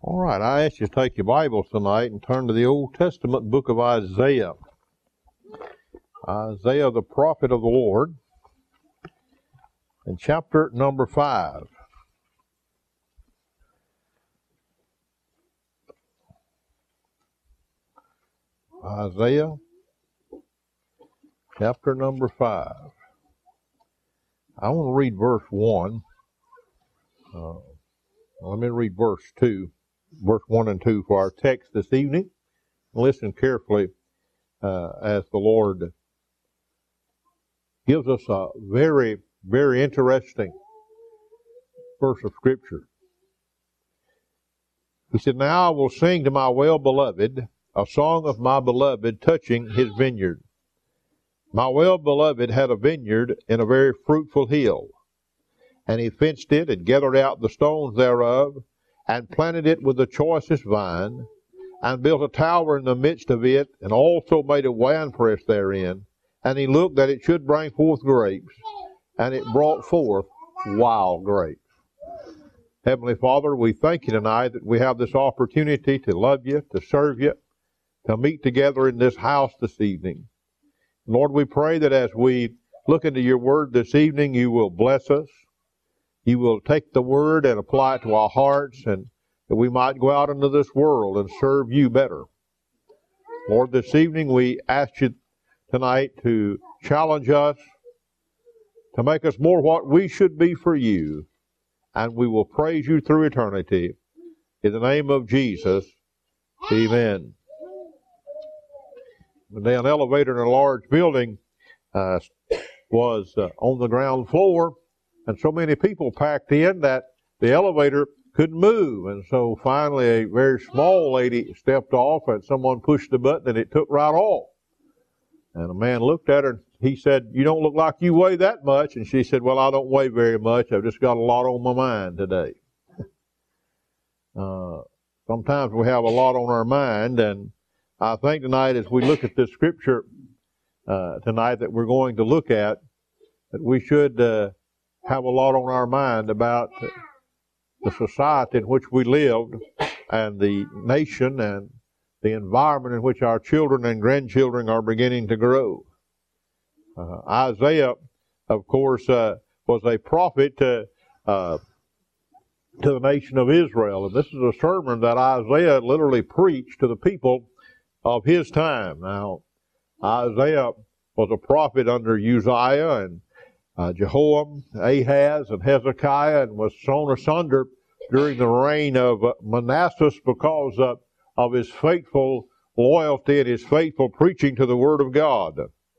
All right, I ask you to take your Bibles tonight and turn to the Old Testament book of Isaiah. Isaiah, the prophet of the Lord, in chapter number 5. Isaiah, chapter number 5. I want to read verse 1. Let me read verse 2. Verse 1 and 2 for our text this evening. Listen carefully as the Lord gives us a very, very interesting verse of Scripture. He said, "Now I will sing to my well-beloved a song of my beloved touching his vineyard. My well-beloved had a vineyard in a very fruitful hill, and he fenced it and gathered out the stones thereof, and planted it with the choicest vine, and built a tower in the midst of it, and also made a winepress therein. And he looked that it should bring forth grapes, and it brought forth wild grapes." Heavenly Father, we thank you tonight that we have this opportunity to love you, to serve you, to meet together in this house this evening. Lord, we pray that as we look into your word this evening, you will bless us. You will take the word and apply it to our hearts, and that we might go out into this world and serve you better. Lord, this evening we ask you tonight to challenge us, to make us more what we should be for you, and we will praise you through eternity. In the name of Jesus, amen. An elevator in a large building was on the ground floor, and so many people packed in that the elevator couldn't move. And so finally a very small lady stepped off, and someone pushed the button and it took right off. And a man looked at her and he said, "You don't look like you weigh that much." And she said, "Well, I don't weigh very much. I've just got a lot on my mind today." Sometimes we have a lot on our mind, and I think tonight as we look at this scripture tonight that we're going to look at, that we should have a lot on our mind about the society in which we lived, and the nation, and the environment in which our children and grandchildren are beginning to grow. Isaiah, of course, was a prophet to the nation of Israel. And this is a sermon that Isaiah literally preached to the people of his time. Now, Isaiah was a prophet under Uzziah and Jehoram, Ahaz, and Hezekiah, and was sown asunder during the reign of Manasseh because of his faithful loyalty and his faithful preaching to the Word of God.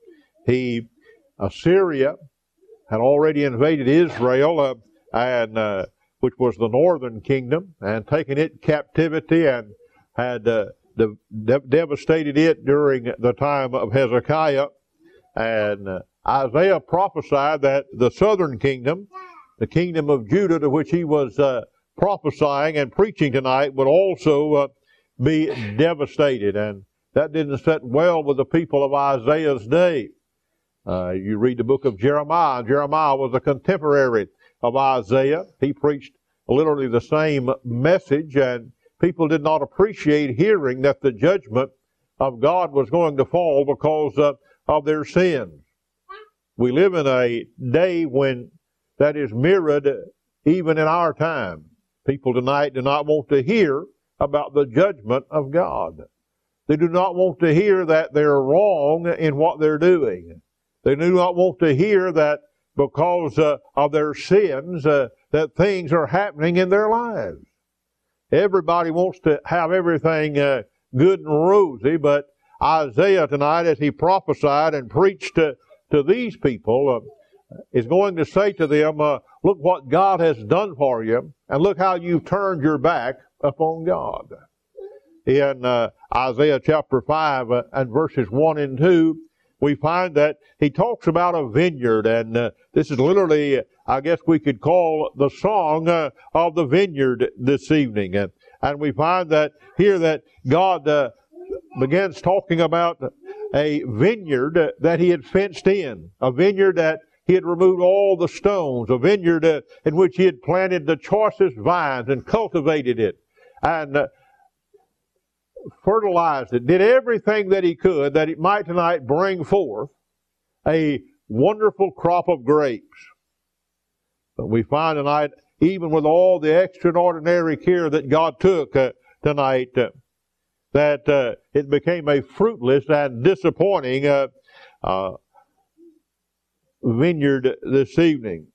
Assyria had already invaded Israel, and which was the northern kingdom, and taken it captivity, and had devastated it during the time of Hezekiah. And Isaiah prophesied that the southern kingdom, the kingdom of Judah, to which he was prophesying and preaching tonight, would also be devastated. And that didn't sit well with the people of Isaiah's day. You read the book of Jeremiah. Jeremiah was a contemporary of Isaiah. He preached literally the same message, and people did not appreciate hearing that the judgment of God was going to fall because of their sins. We live in a day when that is mirrored even in our time. People tonight do not want to hear about the judgment of God. They do not want to hear that they're wrong in what they're doing. They do not want to hear that because of their sins that things are happening in their lives. Everybody wants to have everything good and rosy, but Isaiah tonight, as he prophesied and preached to these people, is going to say to them, look what God has done for you, and look how you've turned your back upon God. In Isaiah chapter 5 and verses 1 and 2, we find that he talks about a vineyard, and this is literally, I guess we could call the song of the vineyard this evening. And we find that here that God begins talking about a vineyard that he had fenced in, a vineyard that he had removed all the stones, a vineyard in which he had planted the choicest vines and cultivated it. and fertilized it, did everything that he could that it might tonight bring forth a wonderful crop of grapes. But we find tonight, even with all the extraordinary care that God took tonight, that it became a fruitless and disappointing vineyard this evening.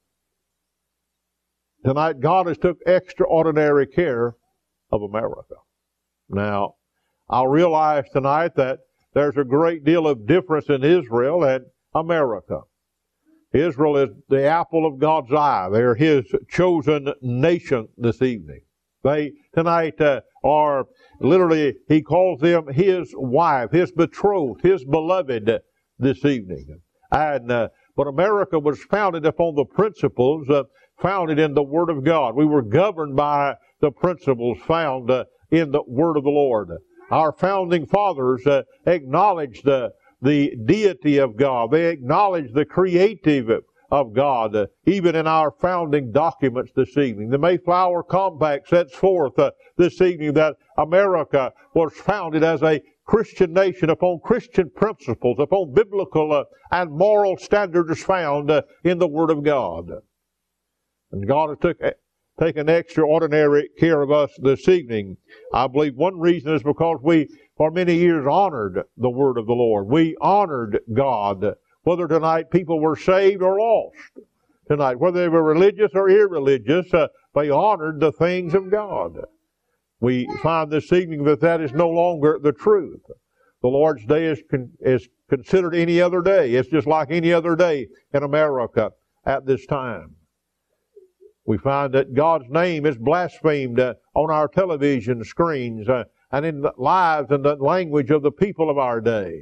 Tonight, God has took extraordinary care of America. Now, I'll realize tonight that there's a great deal of difference in Israel and America. Israel is the apple of God's eye. They're His chosen nation this evening. They tonight are literally, He calls them His wife, His betrothed, His beloved this evening. But America was founded upon the principles founded in the Word of God. We were governed by the principles found in the Word of the Lord. Our founding fathers acknowledged the deity of God. They acknowledged the creative of God, even in our founding documents this evening. The Mayflower Compact sets forth this evening that America was founded as a Christian nation upon Christian principles, upon biblical and moral standards found in the Word of God. And God has taken extraordinary care of us this evening. I believe one reason is because we, for many years, honored the Word of the Lord. We honored God, whether tonight people were saved or lost. Tonight, whether they were religious or irreligious, they honored the things of God. We find this evening that that is no longer the truth. The Lord's Day is considered any other day. It's just like any other day in America at this time. We find that God's name is blasphemed on our television screens and in the lives and the language of the people of our day.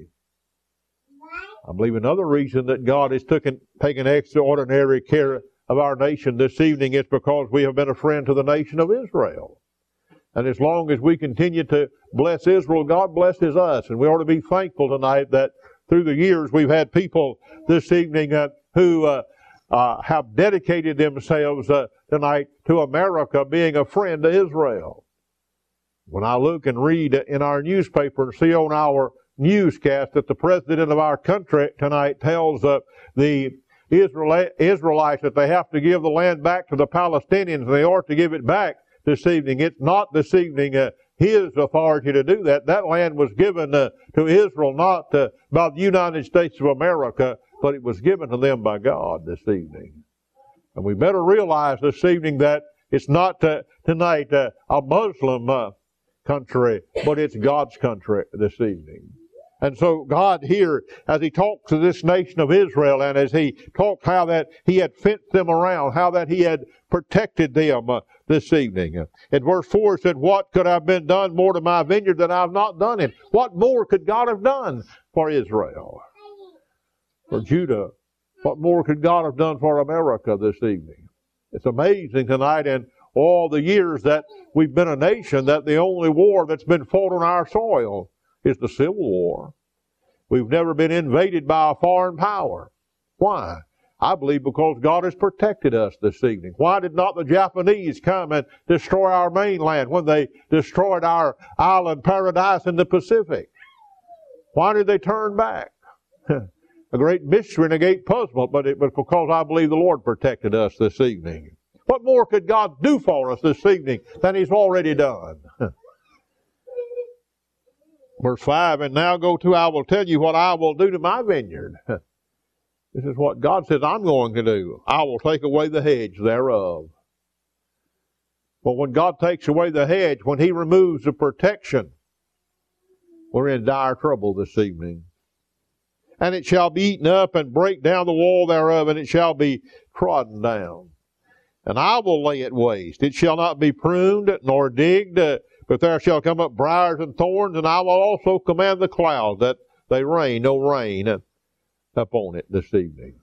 I believe another reason that God has taken extraordinary care of our nation this evening is because we have been a friend to the nation of Israel. And as long as we continue to bless Israel, God blesses us. And we ought to be thankful tonight that through the years we've had people this evening who have dedicated themselves tonight to America, being a friend to Israel. When I look and read in our newspaper and see on our newscast that the president of our country tonight tells the Israelites that they have to give the land back to the Palestinians, and they ought to give it back this evening. It's not this evening his authority to do that. That land was given to Israel not by the United States of America, but it was given to them by God this evening. And we better realize this evening that it's not tonight a Muslim country, but it's God's country this evening. And so God here, as He talks to this nation of Israel, and as He talks how that He had fenced them around, how that He had protected them this evening. In verse 4 it said, "What could have been done more to my vineyard than I have not done it?" What more could God have done for Israel? For Judah? What more could God have done for America this evening? It's amazing tonight in all the years that we've been a nation that the only war that's been fought on our soil is the Civil War. We've never been invaded by a foreign power. Why? I believe because God has protected us this evening. Why did not the Japanese come and destroy our mainland when they destroyed our island paradise in the Pacific? Why did they turn back? A great mystery and a great puzzlement, but it was because I believe the Lord protected us this evening. What more could God do for us this evening than He's already done? Verse 5, "And now go to, I will tell you what I will do to my vineyard." This is what God says I'm going to do. "I will take away the hedge thereof." But when God takes away the hedge, when He removes the protection, we're in dire trouble this evening. "And it shall be eaten up, and break down the wall thereof, and it shall be trodden down. And I will lay it waste. It shall not be pruned, nor digged, but there shall come up briars and thorns, and I will also command the clouds that they rain no rain upon it this evening."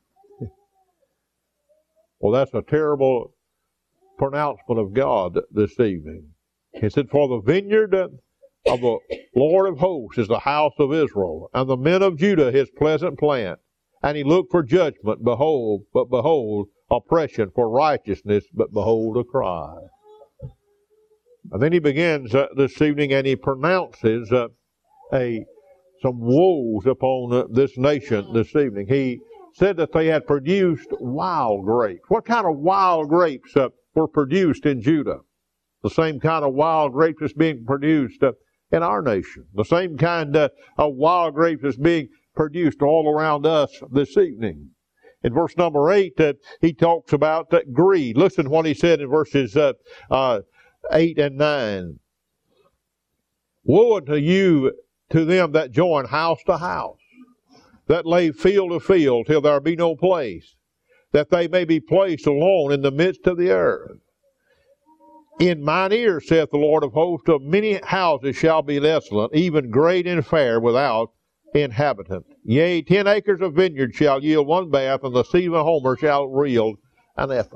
Well, that's a terrible pronouncement of God this evening. He said, "For the vineyard of the Lord of hosts is the house of Israel, and the men of Judah His pleasant plant. And He looked for judgment, behold, but behold, oppression, for righteousness, but behold, a cry." And then he begins this evening and he pronounces some woes upon this nation this evening. He said that they had produced wild grapes. What kind of wild grapes were produced in Judah? The same kind of wild grapes that's being produced in our nation. The same kind of wild grapes that's being produced all around us this evening. In verse number 8, he talks about greed. Listen to what he said in verses 8 and 9. Woe unto you, to them that join house to house, that lay field to field, till there be no place, that they may be placed alone in the midst of the earth. In mine ears, saith the Lord of hosts, of many houses shall be desolate, even great and fair, without inhabitant. Yea, 10 acres of vineyard shall yield one bath, and the seed of a homer shall yield an ephah.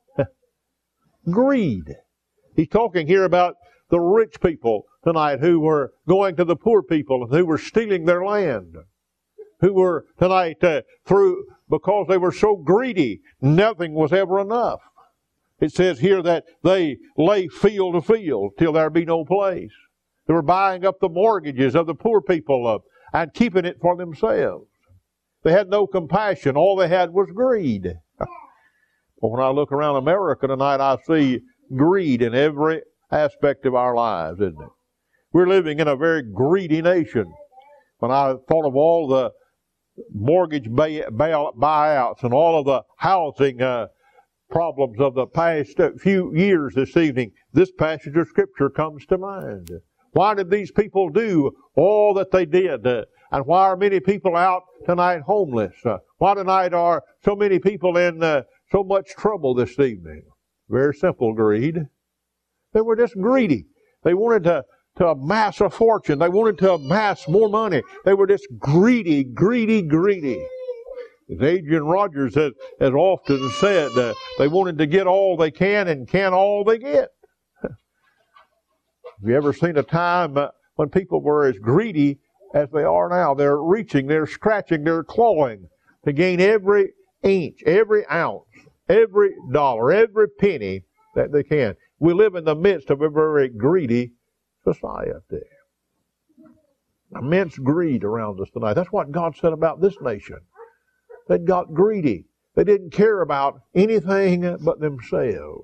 Greed. He's talking here about the rich people tonight who were going to the poor people and who were stealing their land. Who were tonight, because they were so greedy, nothing was ever enough. It says here that they lay field to field till there be no place. They were buying up the mortgages of the poor people and keeping it for themselves. They had no compassion. All they had was greed. But when I look around America tonight, I see greed in every aspect of our lives, isn't it? We're living in a very greedy nation. When I thought of all the mortgage buyouts and all of the housing problems of the past few years this evening, this passage of Scripture comes to mind. Why did these people do all that they did? And why are many people out tonight homeless? Why tonight are so many people in so much trouble this evening? Very simple, greed. They were just greedy. They wanted to amass a fortune. They wanted to amass more money. They were just greedy, greedy, greedy. As Adrian Rogers has often said, they wanted to get all they can and can all they get. Have you ever seen a time when people were as greedy as they are now? They're reaching, they're scratching, they're clawing to gain every inch, every ounce, every dollar, every penny that they can. We live in the midst of a very greedy society. Immense greed around us tonight. That's what God said about this nation. They got greedy. They didn't care about anything but themselves.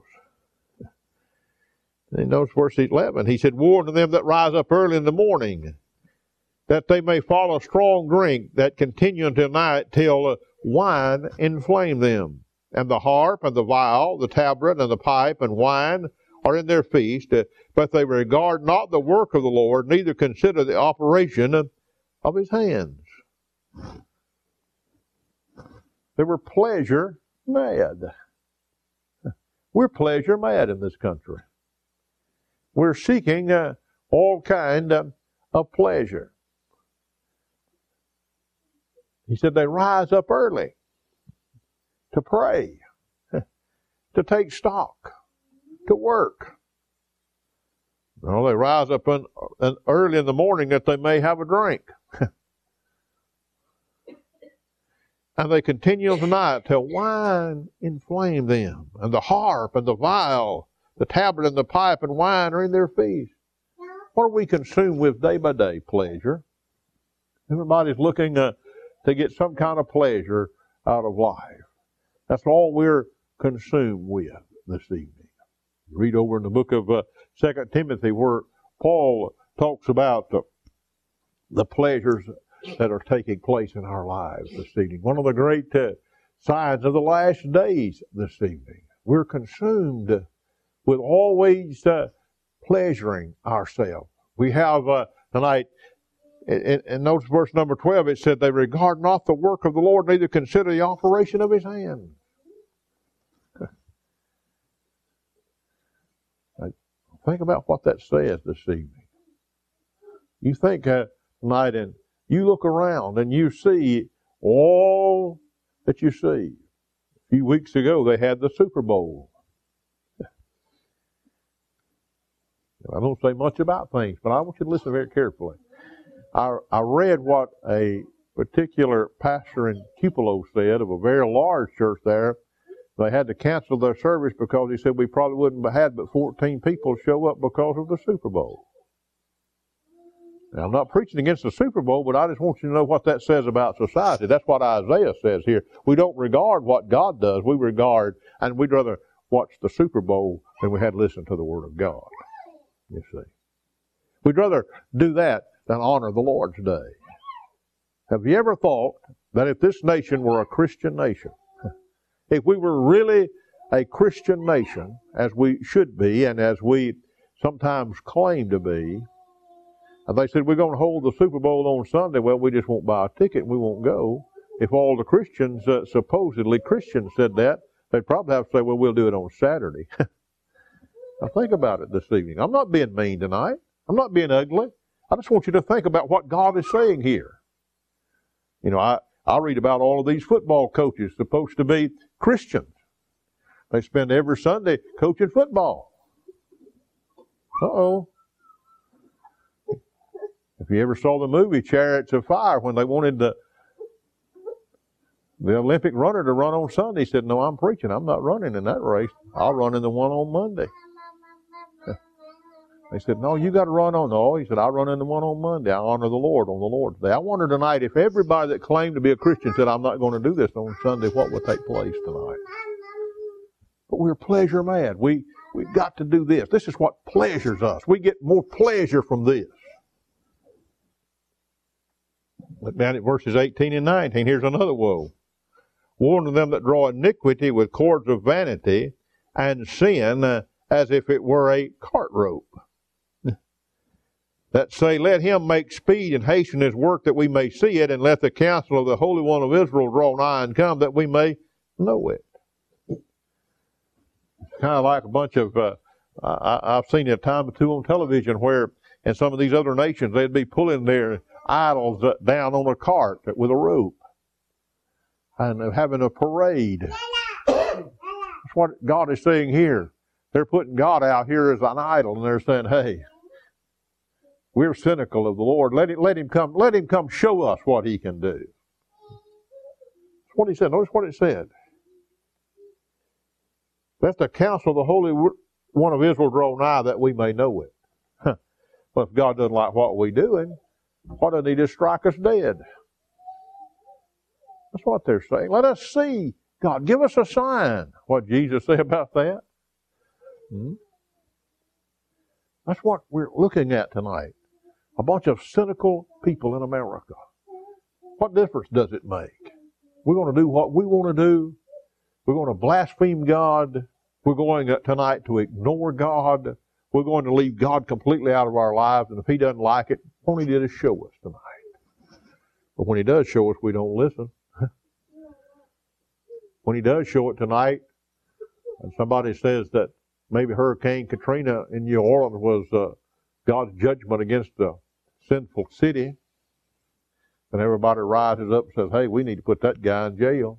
And notice verse 11. He said, woe unto them that rise up early in the morning, that they may follow strong drink, that continue until night, till wine inflame them. And the harp, and the viol, the tabret, and the pipe, and wine are in their feast, but they regard not the work of the Lord, neither consider the operation of his hands. They were pleasure mad. We're pleasure mad in this country. We're seeking all kind of pleasure. He said they rise up early to pray, to take stock, to work. Well, they rise up early in the morning that they may have a drink. And they continue until night till wine inflame them. And the harp and the viol, the tabret and the pipe and wine are in their feast. What are we consumed with day by day? Pleasure. Everybody's looking to get some kind of pleasure out of life. That's all we're consumed with this evening. Read over in the book of 2 Timothy where Paul talks about the pleasures that are taking place in our lives this evening. One of the great signs of the last days this evening. We're consumed with always pleasuring ourselves. We have tonight, in notice verse number 12, it said, they regard not the work of the Lord, neither consider the operation of his hand. Think about what that says this evening. You think tonight, and you look around and you see all that you see. A few weeks ago, they had the Super Bowl. I don't say much about things, but I want you to listen very carefully. I read what a particular pastor in Tupelo said of a very large church there They had to cancel their service because he said we probably wouldn't have had but 14 people show up because of the Super Bowl. Now, I'm not preaching against the Super Bowl, but I just want you to know what that says about society. That's what Isaiah says here. We don't regard what God does. We regard, and we'd rather watch the Super Bowl than we had to listen to the Word of God. You see. We'd rather do that than honor the Lord's Day. Have you ever thought that if this nation were a Christian nation, if we were really a Christian nation, as we should be and as we sometimes claim to be, and they said we're going to hold the Super Bowl on Sunday, well, we just won't buy a ticket and we won't go. If all the Christians, supposedly Christians, said that, they'd probably have to say, well, we'll do it on Saturday. Now think about it this evening. I'm not being mean tonight. I'm not being ugly. I just want you to think about what God is saying here. You know, I read about all of these football coaches supposed to be Christians. They spend every Sunday coaching football. Uh-oh. If you ever saw the movie Chariots of Fire, when they wanted the Olympic runner to run on Sunday, he said, no, I'm preaching. I'm not running in that race. I'll run in the one on Monday. They said, no, you got to run on. No, he said, I'll run in the one on Monday. I honor the Lord on the Lord's Day. I wonder tonight if everybody that claimed to be a Christian said, I'm not going to do this on Sunday, what would take place tonight? But we're pleasure mad. We've got to do this. This is what pleasures us. We get more pleasure from this. Look down at verses 18 and 19. Here's another woe. Woe unto them that draw iniquity with cords of vanity, and sin as if it were a cart rope. That say, let him make speed and hasten his work that we may see it, and let the counsel of the Holy One of Israel draw nigh and come that we may know it. It's kind of like a bunch of, I've seen it a time or two on television where in some of these other nations they'd be pulling their idols down on a cart with a rope and having a parade. That's what God is saying here. They're putting God out here as an idol, and they're saying, hey, we're cynical of the Lord. Let him come show us what he can do. That's what he said. Notice what it said. Let the counsel of the Holy One of Israel draw nigh that we may know it. Well, if God doesn't like what we're doing, why doesn't he just strike us dead? That's what they're saying. Let us see. God, give us a sign. What did Jesus say about that? That's what we're looking at tonight. A bunch of cynical people in America. What difference does it make? We're going to do what we want to do. We're going to blaspheme God. We're going tonight to ignore God. We're going to leave God completely out of our lives. And if he doesn't like it, all he did is show us tonight. But when he does show us, we don't listen. When he does show it tonight, and somebody says that maybe Hurricane Katrina in New Orleans was God's judgment against the sinful city, and everybody rises up and says, hey, we need to put that guy in jail.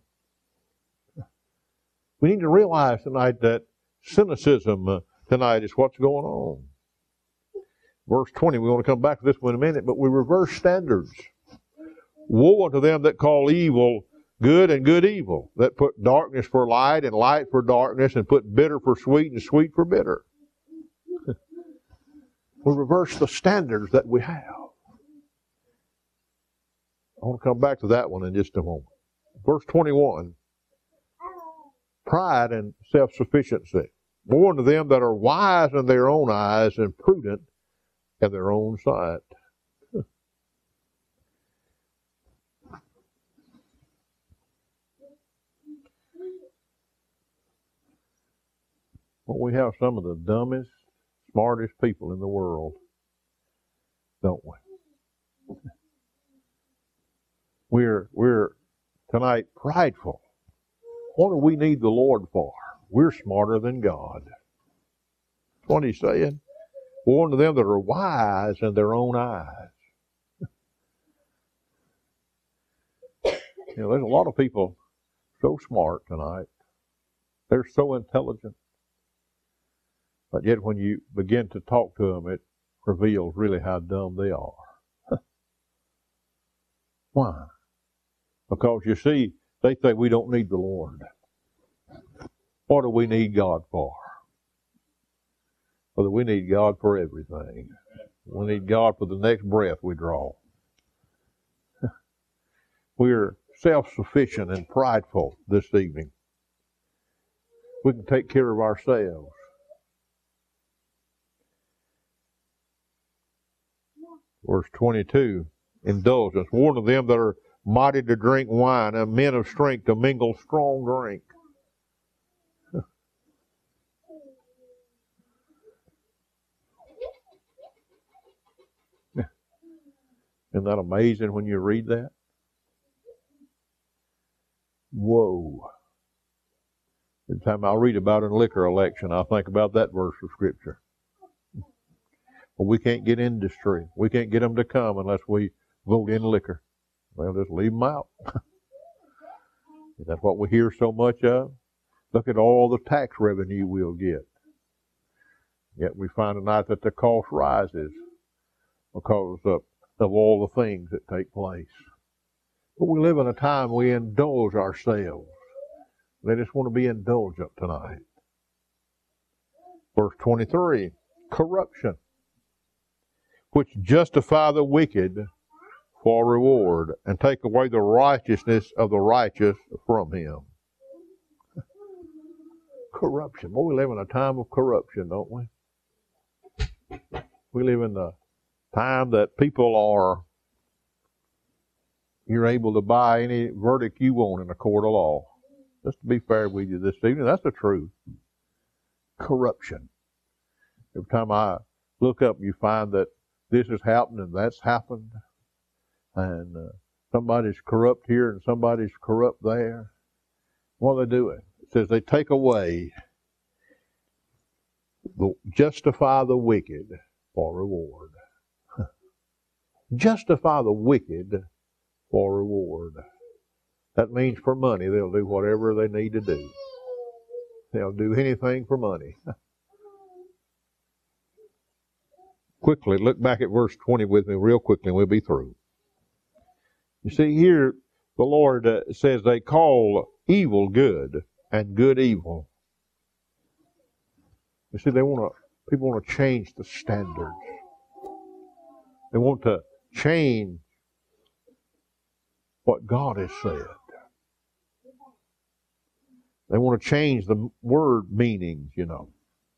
We need to realize tonight that cynicism tonight is what's going on. Verse 20, we want to come back to this one in a minute, but we reverse standards. Woe unto them that call evil good and good evil, that put darkness for light and light for darkness, and put bitter for sweet and sweet for bitter. We reverse the standards that we have. I want to come back to that one in just a moment. Verse 21, pride and self-sufficiency. Woe unto them that are wise in their own eyes and prudent in their own sight. Well, we have some of the dumbest, smartest people in the world, don't we? We're tonight prideful. What do we need the Lord for? We're smarter than God. That's what he's saying. Woe unto them that are wise in their own eyes. You know, there's a lot of people so smart tonight. They're so intelligent. But yet when you begin to talk to them, it reveals really how dumb they are. Why? Because you see, they think we don't need the Lord. What do we need God for? Well, we need God for everything. We need God for the next breath we draw. We're self-sufficient and prideful this evening. We can take care of ourselves. Verse 22, indulgence. Warn of them that are mighty to drink wine, and men of strength to mingle strong drink. Isn't that amazing when you read that? Whoa. Every time I read about a liquor election, I think about that verse of Scripture. Well, we can't get industry. We can't get them to come unless we vote in liquor. Well, just leave them out. That's what we hear so much of. Look at all the tax revenue we'll get. Yet we find tonight that the cost rises because of all the things that take place. But we live in a time we indulge ourselves. They just want to be indulgent tonight. Verse 23, corruption, which justify the wicked for reward, and take away the righteousness of the righteous from him. Corruption. Well, we live in a time of corruption, don't we? We live in the time that you're able to buy any verdict you want in a court of law. Just to be fair with you this evening, that's the truth. Corruption. Every time I look up, you find that this has happened and that's happened. And somebody's corrupt here and somebody's corrupt there. What are they doing? It says they take away, justify the wicked for reward. Justify the wicked for reward. That means for money. They'll do whatever they need to do. They'll do anything for money. Quickly, look back at verse 20 with me real quickly and we'll be through. You see here, the Lord says they call evil good and good evil. You see, people want to change the standards. They want to change what God has said. They want to change the word meanings, you know.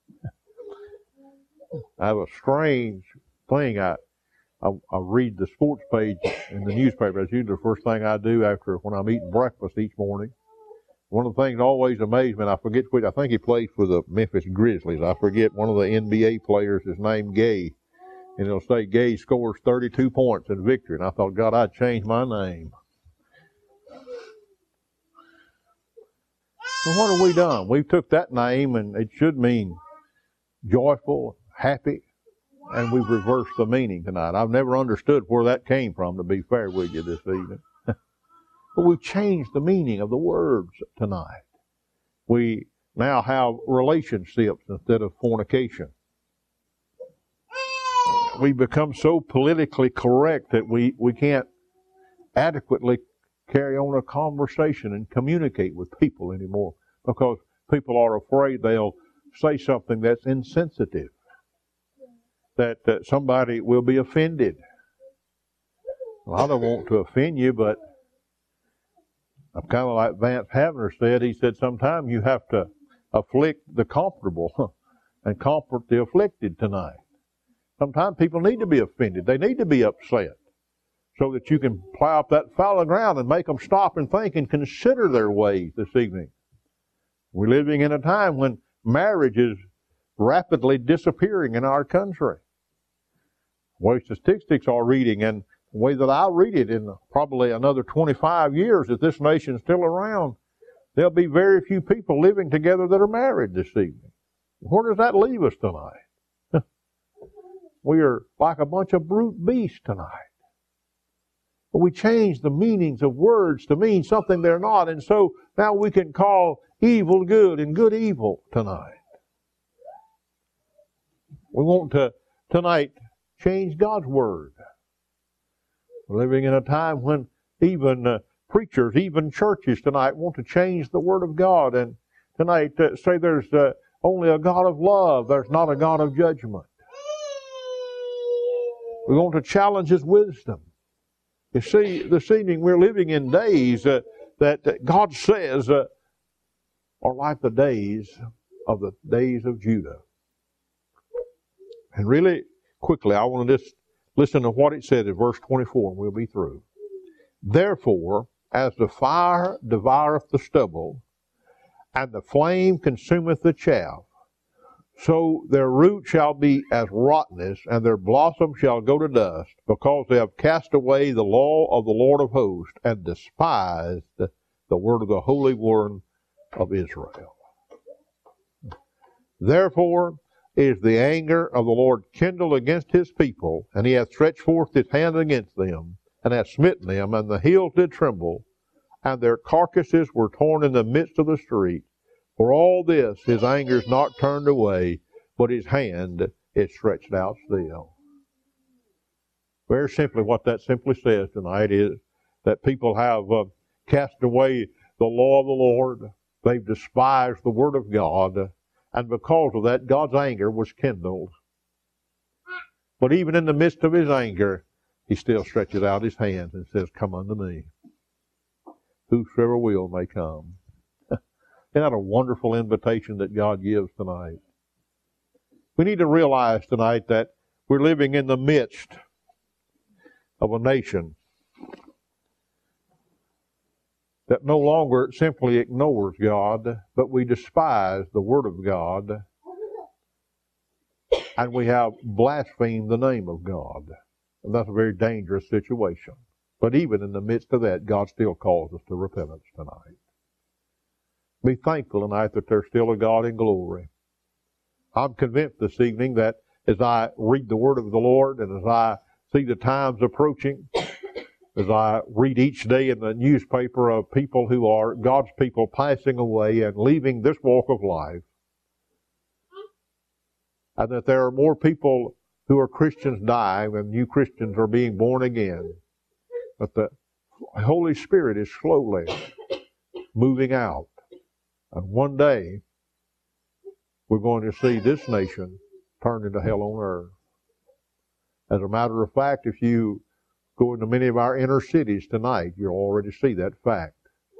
I have a strange thing. I read the sports page in the newspaper. That's usually the first thing I do when I'm eating breakfast each morning. One of the things that always amazed me, and I forget which, I think he plays for the Memphis Grizzlies. I forget one of the NBA players is named Gay. And it'll say Gay scores 32 points in victory. And I thought, God, I'd change my name. Well, what have we done? We took that name, and it should mean joyful, happy, and we've reversed the meaning tonight. I've never understood where that came from, to be fair with you this evening. But we've changed the meaning of the words tonight. We now have relationships instead of fornication. We've become so politically correct that we can't adequately carry on a conversation and communicate with people anymore because people are afraid they'll say something that's insensitive, that somebody will be offended. Well, I don't want to offend you, but I'm kind of like Vance Havner said. He said sometimes you have to afflict the comfortable and comfort the afflicted tonight. Sometimes people need to be offended. They need to be upset so that you can plow up that fallow ground and make them stop and think and consider their ways this evening. We're living in a time when marriage is rapidly disappearing in our country. The way statistics are reading, and the way that I'll read it in probably another 25 years, if this nation's still around, there'll be very few people living together that are married this evening. Where does that leave us tonight? We are like a bunch of brute beasts tonight. But we change the meanings of words to mean something they're not, and so now we can call evil good and good evil tonight. We want to tonight change God's word. We're living in a time when even preachers, even churches tonight want to change the word of God and tonight say there's only a God of love. There's not a God of judgment. We want to challenge His wisdom. You see, this evening we're living in days that God says are like the days of Judah. And really quickly, I want to just listen to what it said in verse 24, and we'll be through. Therefore, as the fire devoureth the stubble, and the flame consumeth the chaff, so their root shall be as rottenness, and their blossom shall go to dust, because they have cast away the law of the Lord of hosts, and despised the word of the Holy One of Israel. Therefore is the anger of the Lord kindled against His people, and He hath stretched forth His hand against them, and hath smitten them, and the hills did tremble, and their carcasses were torn in the midst of the street. For all this His anger is not turned away, but His hand is stretched out still. Very simply, what that simply says tonight is that people have cast away the law of the Lord. They've despised the Word of God, and because of that, God's anger was kindled. But even in the midst of His anger, He still stretches out His hand and says, "Come unto me. Whosoever will may come." Isn't that a wonderful invitation that God gives tonight? We need to realize tonight that we're living in the midst of a nation that no longer simply ignores God, but we despise the Word of God, and we have blasphemed the name of God. And that's a very dangerous situation. But even in the midst of that, God still calls us to repentance tonight. Be thankful tonight that there's still a God in glory. I'm convinced this evening that as I read the Word of the Lord, and as I see the times approaching, as I read each day in the newspaper of people who are God's people passing away and leaving this walk of life, and that there are more people who are Christians dying and new Christians are being born again, but the Holy Spirit is slowly moving out. And one day, we're going to see this nation turned into hell on earth. As a matter of fact, if you go into many of our inner cities tonight, you'll already see that fact.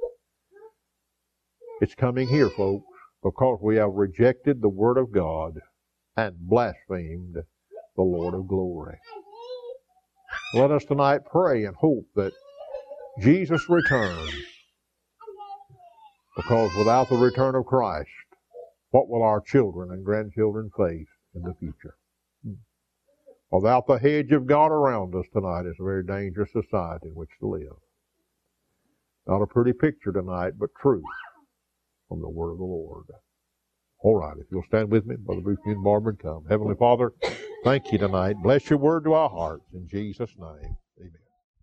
It's coming here, folks, because we have rejected the Word of God and blasphemed the Lord of glory. Let us tonight pray and hope that Jesus returns, because without the return of Christ, what will our children and grandchildren face in the future? Without the hedge of God around us tonight, it's a very dangerous society in which to live. Not a pretty picture tonight, but truth from the Word of the Lord. All right, if you'll stand with me, Brother Bruce and Barbara, come. Heavenly Father, thank you tonight. Bless your Word to our hearts in Jesus' name.